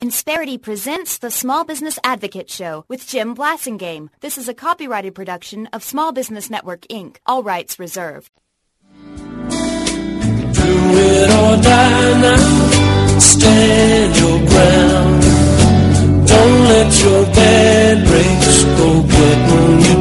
Insperity presents the Small Business Advocate Show with Jim Blasingame. This is a copyrighted production of Small Business Network, Inc. All rights reserved. Do it or die now. Stand your ground. Don't let your bad breaks go getting you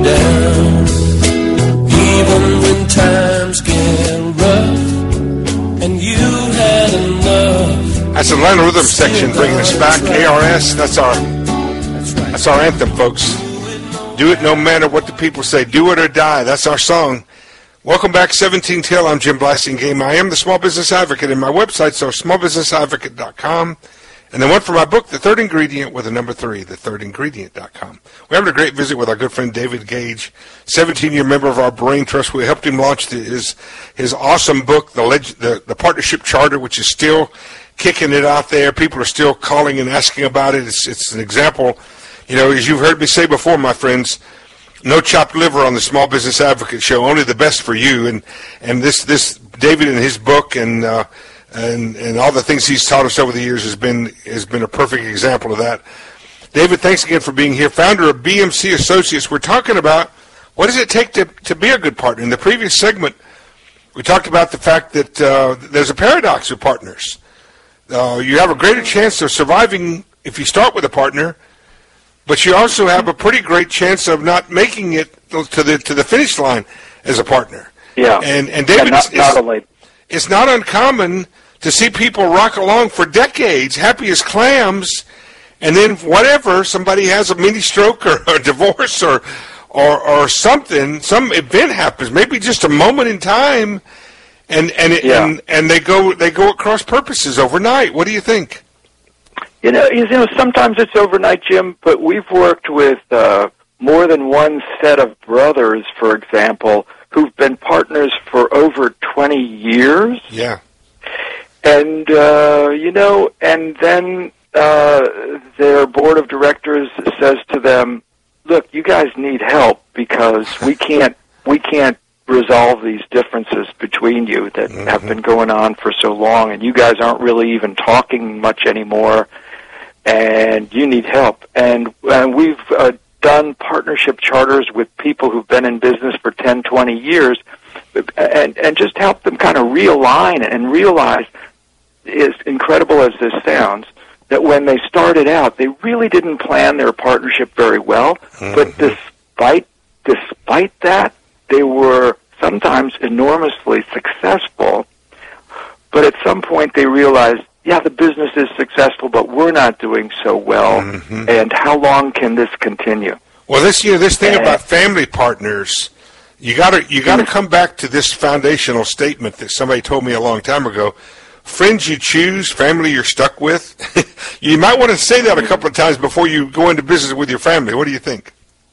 down. Even when times get rough and you had enough. That's the Atlanta Rhythm section bringing us back. ARS, that's our anthem, folks. Do it no matter what the people say. Do it or die. That's our song. Welcome back, 17 Till. I'm Jim Blasingame. I am the Small Business Advocate, and my websites are smallbusinessadvocate.com. And then one for my book, The Third Ingredient, with a number 3, thethirdingredient.com. We're having a great visit with our good friend David Gage, 17-year member of our Brain Trust. We helped him launch his awesome book, the Partnership Charter, which is still kicking it out there. People are still calling and asking about it. It's an example. You know, as you've heard me say before, my friends, no chopped liver on the Small Business Advocate Show, only the best for you. And this David in his book and all the things he's taught us over the years has been a perfect example of that. David, thanks again for being here. Founder of BMC Associates. We're talking about what does it take to be a good partner. In the previous segment, we talked about the fact that there's a paradox with partners. You have a greater chance of surviving if you start with a partner, but you also have a pretty great chance of not making it to the finish line as a partner. Yeah. And David, it's not uncommon to see people rock along for decades, happy as clams, and then whatever, somebody has a mini stroke or a divorce or something, some event happens, maybe just a moment in time. And they go at cross purposes overnight. What do you think? You know, sometimes it's overnight, Jim. But we've worked with more than one set of brothers, for example, who've been partners for over 20 years. Yeah. And and then their board of directors says to them, "Look, you guys need help because we can't resolve these differences between you that have been going on for so long, and you guys aren't really even talking much anymore, and you need help." And we've done partnership charters with people who've been in business for 10, 20 years, and just help them kind of realign and realize, as incredible as this sounds, that when they started out, they really didn't plan their partnership very well, but despite that, they were sometimes enormously successful, but at some point they realized, yeah, the business is successful, but we're not doing so well, and how long can this continue? Well, this thing about family partners, you gotta come back to this foundational statement that somebody told me a long time ago. Friends you choose, family you're stuck with. You might want to say that a couple of times before you go into business with your family. What do you think?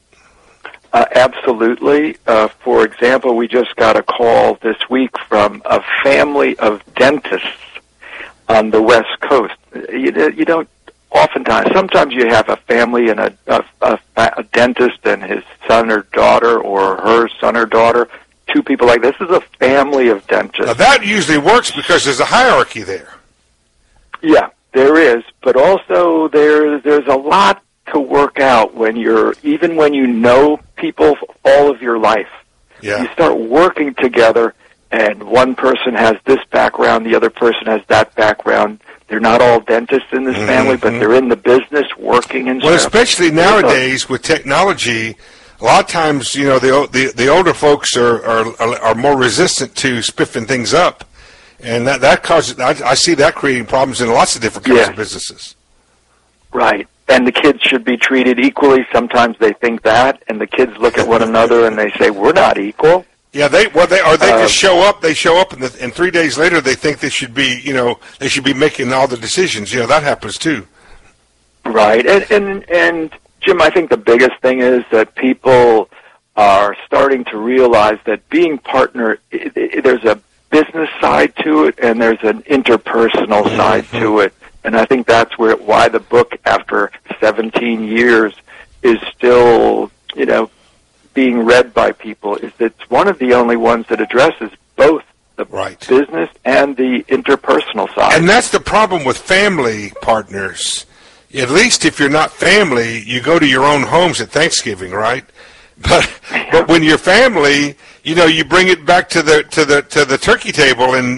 Absolutely. For example, we just got a call this week from a family of dentists on the West Coast. You don't oftentimes. Sometimes you have a family and a dentist and his son or daughter or her son or daughter. Two people like this. This is a family of dentists. Now that usually works because there's a hierarchy there. Yeah, there is, but also there's a lot to work out when you know people all of your life. Yeah. You start working together, and one person has this background, the other person has that background. They're not all dentists in this family, but they're in the business working and stuff. Well, especially nowadays with technology, a lot of times, the older folks are more resistant to spiffing things up, and that causes. I see that creating problems in lots of different kinds of businesses. Right. And the kids should be treated equally. Sometimes they think that, and the kids look at one another and they say, "We're not equal." Yeah, they just show up. They show up, and 3 days later they think they should be, they should be making all the decisions. That happens too. Right. And Jim, I think the biggest thing is that people are starting to realize that being partner, there's a business side to it, and there's an interpersonal side to it. And I think that's why the book, after 17 years, is still, being read by people. Is that it's one of the only ones that addresses both the business and the interpersonal side. And that's the problem with family partners. at least if you're not family, you go to your own homes at Thanksgiving, right? But when you're family, you bring it back to the turkey table, and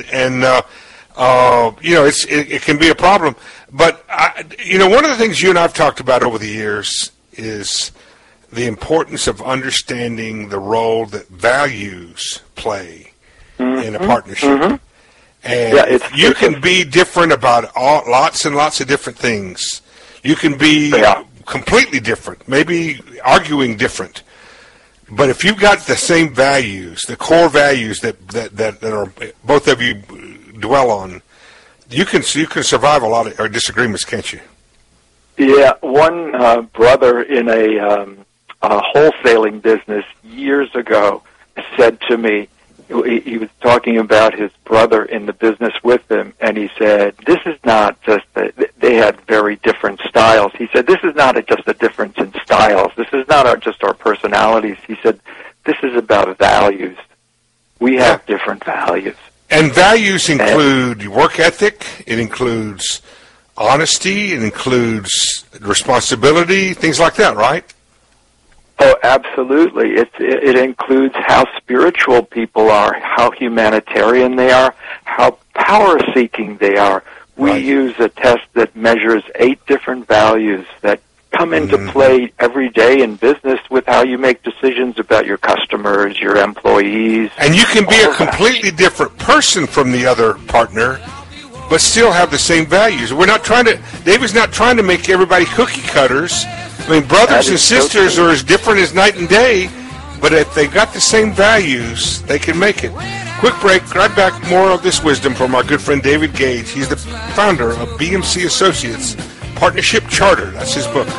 it can be a problem. But one of the things you and I've talked about over the years is the importance of understanding the role that values play in a partnership. Mm-hmm. And you can be different about lots and lots of different things. You can be completely different, maybe arguing different. But if you've got the same values, the core values that are both of you dwell on, you can survive a lot of disagreements, can't you? Yeah, one brother in a wholesaling business years ago said to me, he was talking about his brother in the business with him, and he said, this is not just they had very different styles. He said, this is not just a difference in styles. This is not just our personalities. He said, this is about values. We have different values. And values include work ethic. It includes honesty. It includes responsibility, things like that, right? Oh, absolutely. It includes how spiritual people are, how humanitarian they are, how power-seeking they are. We use a test that measures 8 different values that come into play every day in business with how you make decisions about your customers, your employees. And you can be a completely different person from the other partner, but still have the same values. David's not trying to make everybody cookie cutters. I mean, brothers and sisters are as different as night and day, but if they got the same values, they can make it. Quick break, right back, more of this wisdom from our good friend David Gage. He's the founder of BMC Associates Partnership Charter. That's his book.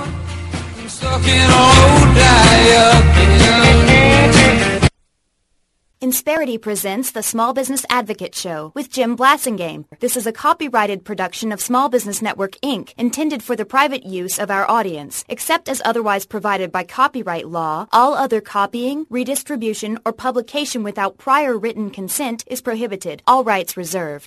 Insperity presents the Small Business Advocate Show with Jim Blasingame. This is a copyrighted production of Small Business Network, Inc., intended for the private use of our audience. Except as otherwise provided by copyright law, all other copying, redistribution, or publication without prior written consent is prohibited. All rights reserved.